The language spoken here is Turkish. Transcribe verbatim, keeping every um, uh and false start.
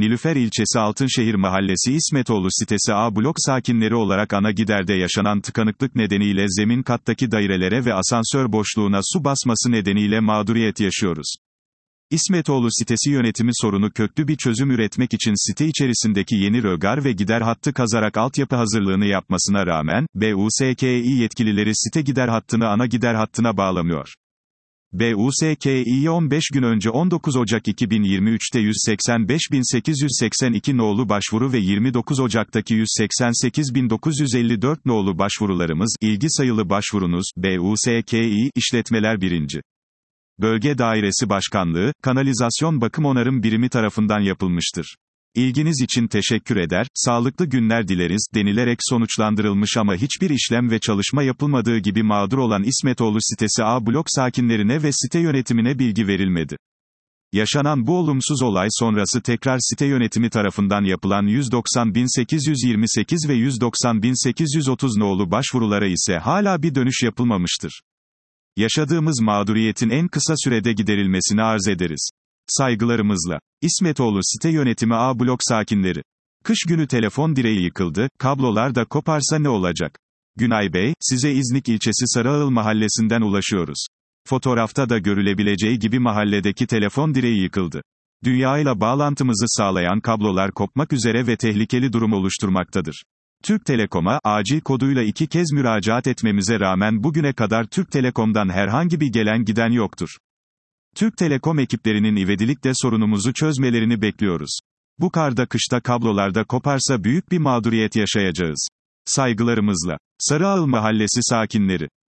Nilüfer ilçesi Altınşehir Mahallesi İsmetoğlu sitesi A blok sakinleri olarak ana giderde yaşanan tıkanıklık nedeniyle zemin kattaki dairelere ve asansör boşluğuna su basması nedeniyle mağduriyet yaşıyoruz. İsmetoğlu sitesi yönetimi sorunu köklü bir çözüm üretmek için site içerisindeki yeni rögar ve gider hattı kazarak altyapı hazırlığını yapmasına rağmen, B U S K İ yetkilileri site gider hattını ana gider hattına bağlamıyor. B U S K İ'ye on beş gün önce on dokuz Ocak iki bin yirmi üç'te yüz seksen beş bin sekiz yüz seksen iki nolu başvuru ve yirmi dokuz Ocak'taki yüz seksen sekiz bin dokuz yüz elli dört nolu başvurularımız, ilgi sayılı başvurunuz, B U S K İ, İşletmeler birinci Bölge Dairesi Başkanlığı, Kanalizasyon Bakım Onarım Birimi tarafından yapılmıştır. İlginiz için teşekkür eder, sağlıklı günler dileriz, denilerek sonuçlandırılmış ama hiçbir işlem ve çalışma yapılmadığı gibi mağdur olan İsmetoğlu sitesi A blok sakinlerine ve site yönetimine bilgi verilmedi. Yaşanan bu olumsuz olay sonrası tekrar site yönetimi tarafından yapılan yüz doksan bin sekiz yüz yirmi sekiz ve yüz doksan bin sekiz yüz otuz nolu başvurulara ise hala bir dönüş yapılmamıştır. Yaşadığımız mağduriyetin en kısa sürede giderilmesini arz ederiz. Saygılarımızla. İsmetoğlu site yönetimi A blok sakinleri. Kış günü telefon direği yıkıldı, kablolar da koparsa ne olacak? Günay Bey, size İznik ilçesi Sarıağıl mahallesinden ulaşıyoruz. Fotoğrafta da görülebileceği gibi mahalledeki telefon direği yıkıldı. Dünyayla bağlantımızı sağlayan kablolar kopmak üzere ve tehlikeli durum oluşturmaktadır. Türk Telekom'a, acil koduyla iki kez müracaat etmemize rağmen bugüne kadar Türk Telekom'dan herhangi bir gelen giden yoktur. Türk Telekom ekiplerinin ivedilikle sorunumuzu çözmelerini bekliyoruz. Bu karda kışta kablolarda koparsa büyük bir mağduriyet yaşayacağız. Saygılarımızla. Sarıağıl Mahallesi sakinleri.